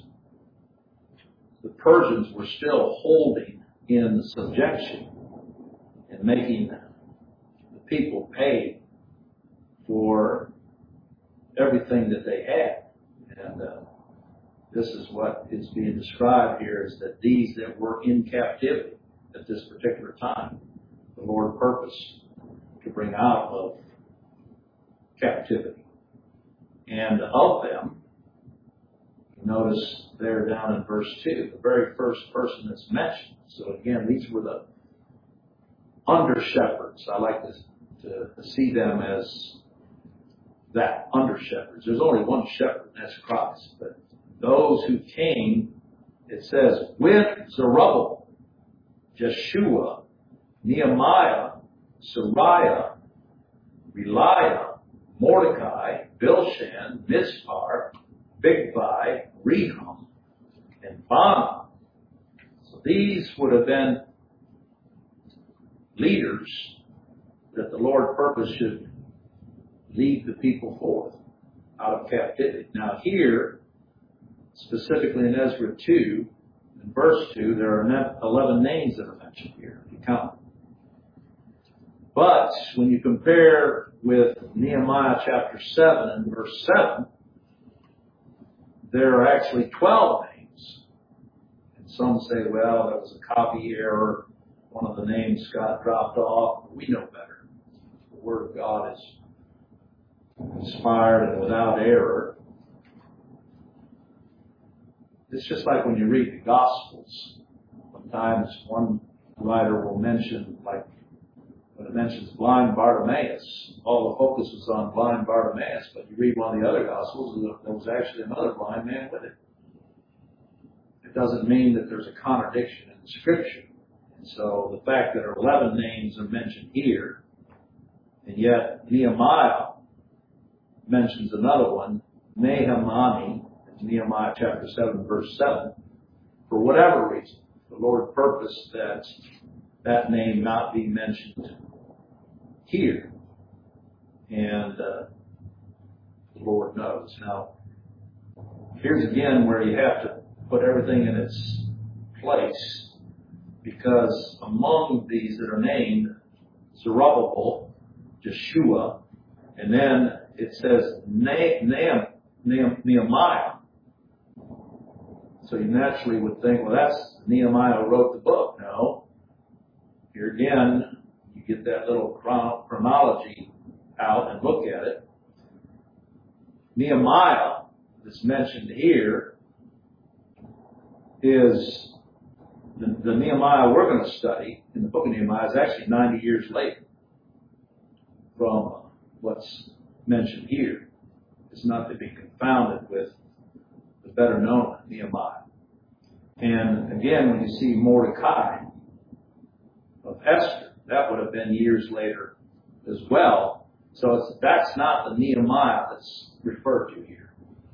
Speaker 1: the Persians were still holding in subjection and making the people pay for everything that they had. And this is what is being described here, is that these that were in captivity at this particular time, the Lord purposed to bring out of captivity. And of them, notice there down in verse 2, the very first person that's mentioned. So again, these were the under shepherds. I like to see them as that, under shepherds. There's only one shepherd, and that's Christ. But those who came, it says, with Zerubbabel, Jeshua, Nehemiah, Sariah, Reliah, Mordecai, Bilshan, Mizpar, Bigvai, Rehum, and Baanah. So these would have been leaders that the Lord purposed should lead the people forth out of captivity. Now here, specifically in Ezra 2, in verse 2, there are 11 names that are mentioned here, if you count them. But when you compare with Nehemiah chapter 7 and verse 7, there are actually 12 names. And some say, well, that was a copy error. One of the names got dropped off. We know better. The Word of God is inspired and without error. It's just like when you read the Gospels. Sometimes one writer will mention, like when it mentions blind Bartimaeus, all the focus was on blind Bartimaeus, but you read one of the other Gospels, there was actually another blind man with it. It doesn't mean that there's a contradiction in the Scripture. And so the fact that 11 names are mentioned here, and yet Nehemiah mentions another one, Nehemani, Nehemiah chapter 7, verse 7, for whatever reason, the Lord purposed that name not be mentioned here. And the Lord knows. Now, here's again where you have to put everything in its place, because among these that are named, Zerubbabel, Jeshua, and then it says Nehemiah. So you naturally would think, well, that's Nehemiah who wrote the book. No. Here again, you get that little chronology out and look at it. Nehemiah, that's mentioned here, is the Nehemiah we're going to study in the book of Nehemiah is actually 90 years later from what's mentioned here. is not to be confounded with the better known Nehemiah. And again, when you see Mordecai of Esther, that would have been years later as well. So that's not the Nehemiah that's referred to here.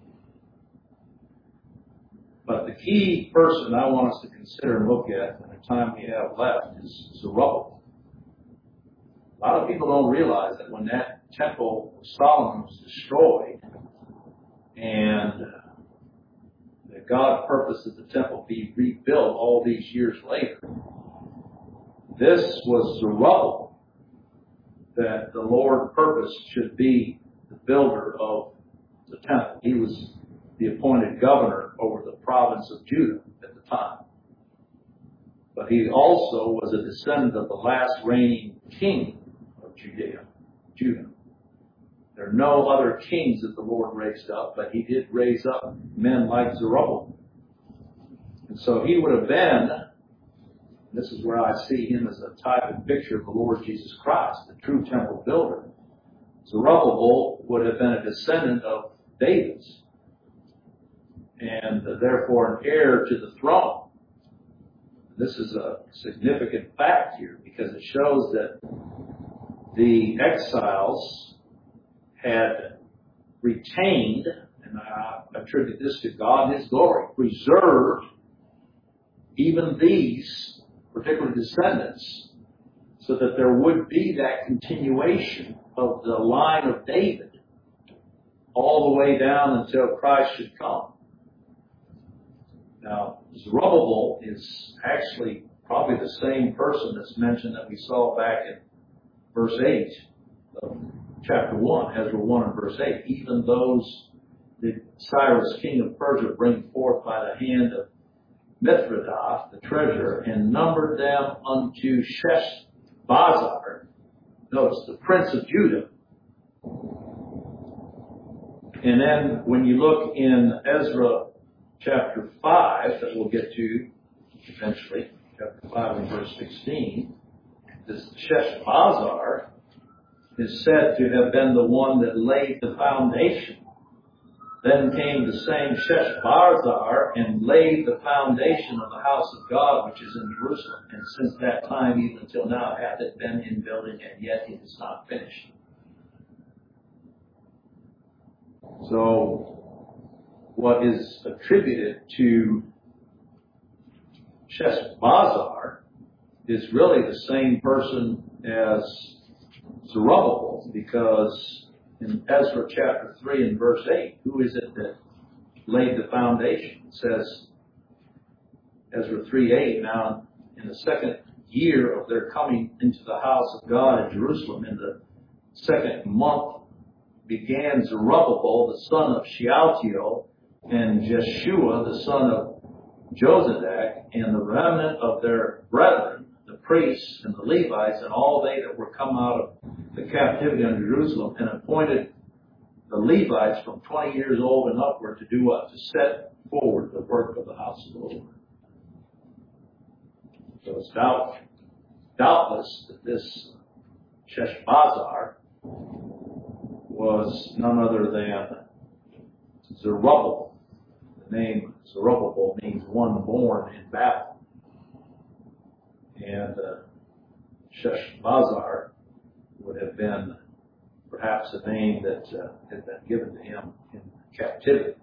Speaker 1: But the key person I want us to consider and look at in the time we have left is Zerubbabel. A lot of people don't realize that when that temple of Solomon was destroyed and that God purposed that the temple be rebuilt all these years later, this was Zerubbabel that the Lord purposed should be the builder of the temple. He was the appointed governor over the province of Judah at the time. But he also was a descendant of the last reigning king of Judah. There are no other kings that the Lord raised up, but he did raise up men like Zerubbabel. And so he would have been, this is where I see him as a type and picture of the Lord Jesus Christ, the true temple builder. Zerubbabel would have been a descendant of David's, and therefore an heir to the throne. This is a significant fact here because it shows that the exiles had retained, and I attribute this to God and His glory, preserved even these particular descendants so that there would be that continuation of the line of David all the way down until Christ should come. Now, Zerubbabel is actually probably the same person that's mentioned that we saw back in verse 8 of chapter 1, Ezra 1 and verse 8. Even those did Cyrus, king of Persia, bring forth by the hand of Mithridath, the treasurer, and numbered them unto Sheshbazzar, notice, the prince of Judah. And then when you look in Ezra chapter 5, that we'll get to eventually, chapter 5 and verse 16, this Sheshbazzar is said to have been the one that laid the foundation. Then came the same Sheshbazzar and laid the foundation of the house of God, which is in Jerusalem. And since that time, even until now, hath it been in building, and yet it is not finished. So, what is attributed to Sheshbazzar is really the same person as Zerubbabel, because in Ezra chapter 3 and verse 8, who is it that laid the foundation? It says, Ezra 3:8, now in the second year of their coming into the house of God in Jerusalem, in the second month began Zerubbabel, the son of Shealtiel, and Jeshua, the son of Jozadak, and the remnant of their brethren, the priests and the Levites, and all they that were come out of the captivity unto Jerusalem, and appointed the Levites from 20 years old and upward to do what? To set forward the work of the house of the Lord. So it's doubtless that this Sheshbazzar was none other than Zerubbabel. The name Zerubbabel means one born in battle. And Sheshbazzar would have been perhaps a name that had been given to him in captivity.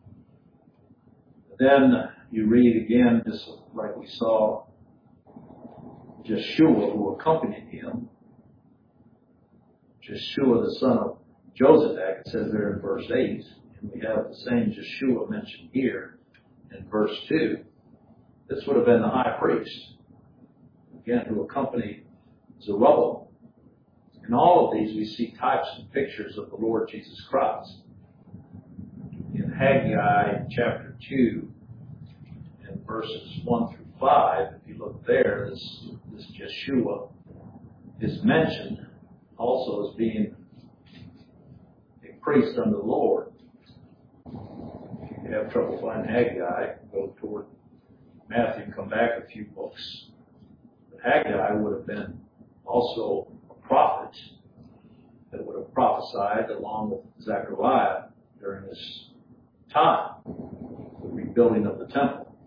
Speaker 1: Then you read again, just like we saw Jeshua, who accompanied him. Jeshua, the son of Jozadak, it says there in verse 8. And we have the same Jeshua mentioned here in verse 2. This would have been the high priest, again, who accompanied Zerubbabel. In all of these, we see types and pictures of the Lord Jesus Christ. In Haggai chapter 2 and verses 1 through 5, if you look there, this Jeshua is mentioned also as being a priest unto the Lord. If you have trouble finding Haggai, go toward Matthew and come back a few books. But Haggai would have been also a prophet that would have prophesied along with Zechariah during this time, the rebuilding of the temple.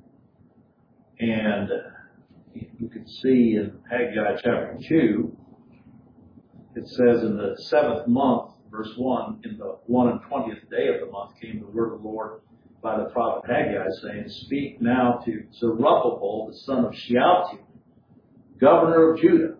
Speaker 1: And you can see in Haggai chapter 2, it says in the 7th month, verse 1, in the 21st day of the month came the word of the Lord by the prophet Haggai, saying, Speak now to Zerubbabel, the son of Shealtiel, governor of Judah.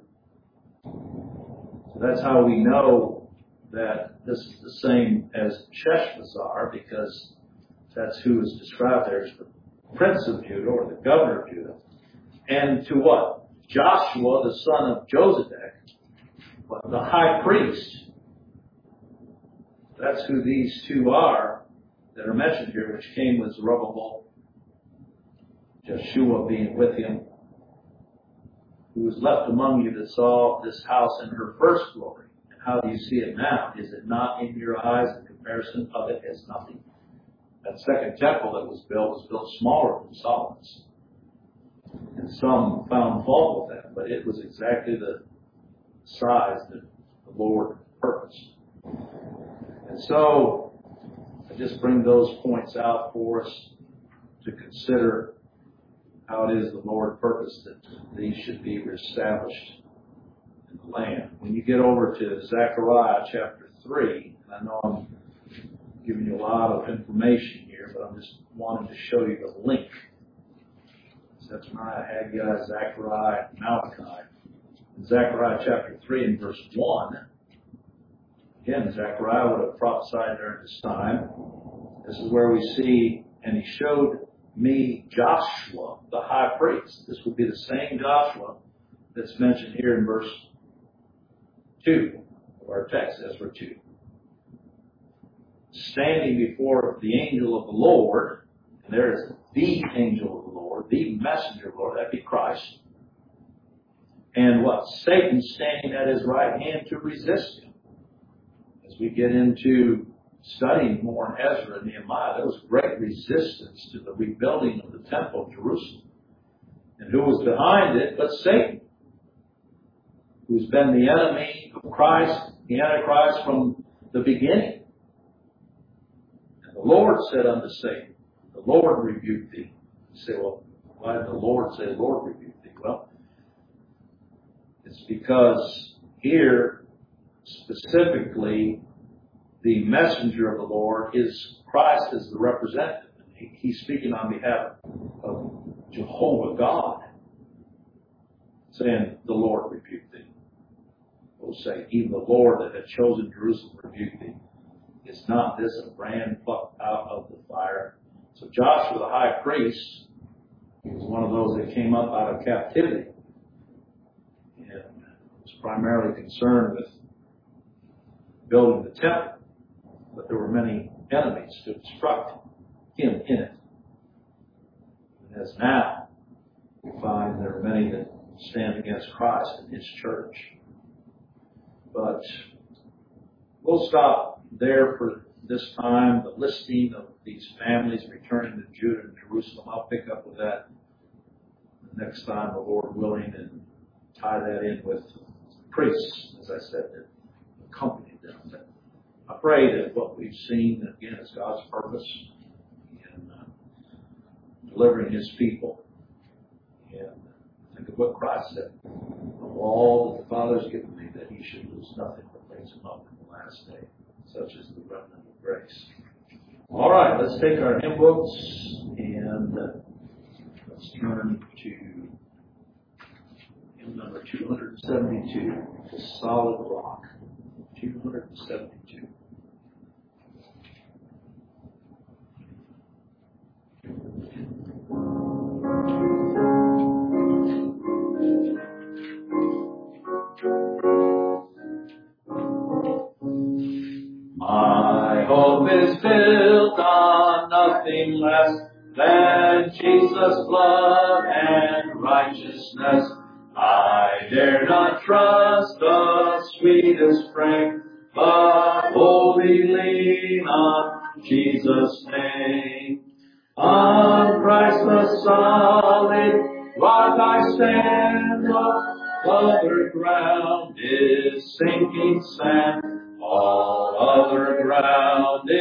Speaker 1: So that's how we know that this is the same as Sheshbazzar, because that's who is described there as the prince of Judah, or the governor of Judah. And to what? Joshua, the son of Josedek, the high priest. That's who these two are that are mentioned here, which came with Zerubbabel, Joshua being with him, who was left among you that saw this house in her first glory. And how do you see it now? Is it not in your eyes in comparison of it as nothing? That second temple that was built smaller than Solomon's. And some found fault with that, but it was exactly the size that the Lord purposed. And so, I just bring those points out for us to consider how it is the Lord purposed that these should be reestablished in the land. When you get over to Zechariah chapter 3, and I know I'm giving you a lot of information here, but I'm just wanting to show you the link. Zephaniah, Haggai, Zechariah, Malachi. In Zechariah chapter 3 and verse 1, again, Zechariah would have prophesied during this time. This is where we see, and he showed me Joshua, the high priest. This would be the same Joshua that's mentioned here in verse 2 of our text, Ezra 2. Standing before the angel of the Lord, and there is the angel of the Lord, the messenger of the Lord, that'd be Christ. And what? Satan standing at his right hand to resist him. As we get into studying more in Ezra and Nehemiah, there was great resistance to the rebuilding of the temple of Jerusalem. And who was behind it but Satan, who's been the enemy of Christ, the Antichrist from the beginning. And the Lord said unto Satan, the Lord rebuked thee. You say, well, why did the Lord say the Lord rebuked thee? Well, it's because here, specifically, the messenger of the Lord is Christ as the representative. He's speaking on behalf of Jehovah God, saying, the Lord rebuked thee. We'll say, even the Lord that had chosen Jerusalem rebuked thee. Is not this a brand plucked out of the fire? So Joshua the high priest, he was one of those that came up out of captivity and was primarily concerned with building the temple. But there were many enemies to obstruct him in it. And as now, we find there are many that stand against Christ and His church. But we'll stop there for this time, the listing of these families returning to Judah and Jerusalem. I'll pick up with that the next time, the Lord willing, and tie that in with priests, as I said, that accompanied them. But I pray that what we've seen, again, is God's purpose in delivering His people. And think of what Christ said. Of all that the Father's given me, that He should lose nothing but raise Him up in the last day. Such is the remnant of grace. All right, let's take our hymn books and let's turn to hymn number 272, The Solid Rock. 272. My hope is built on nothing less than Jesus' blood and righteousness. I dare not trust the sweetest frame, but wholly lean on Jesus' name. On Christ the solid rock I stand, other ground is sinking sand. All other ground is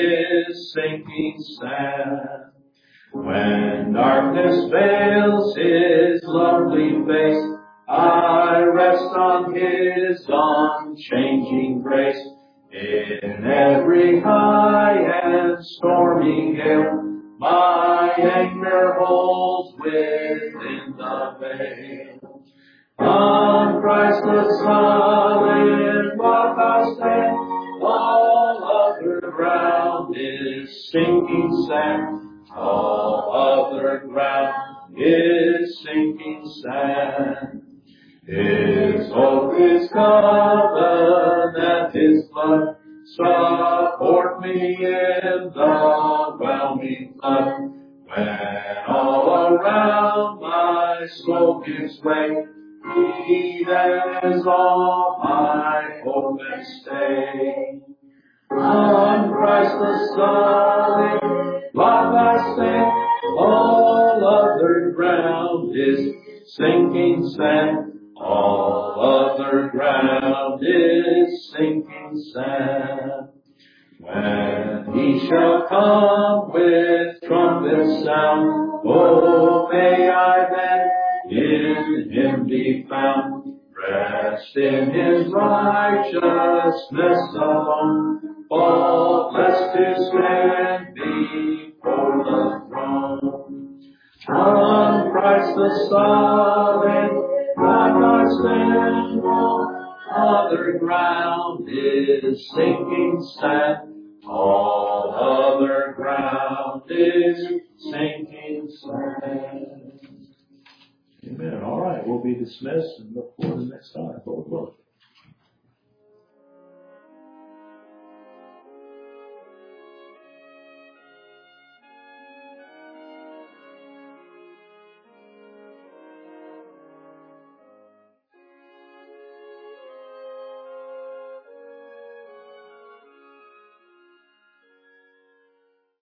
Speaker 1: is sinking sand. When darkness veils his lovely face, I rest on his unchanging grace. In every high and stormy gale, my anchor holds within the veil. On Christ the solid rock I stand, all other ground is sinking sand. All other ground is sinking sand. His hope is covenant, his blood support me in the whelming flood. When all around my soul gives way, he is all my hope and stay. On Christ the solid rock I stand, all other ground is sinking sand. All other ground is sinking sand. When he shall come with trumpet sound, oh, may I then in him be found. Rest in his righteousness alone, faultless to stand before the throne. On Christ the solid rock I stand, all other ground is sinking sand. All other ground is sinking sand. Amen. All right, we'll be dismissed and look forward to next time. Lord willing.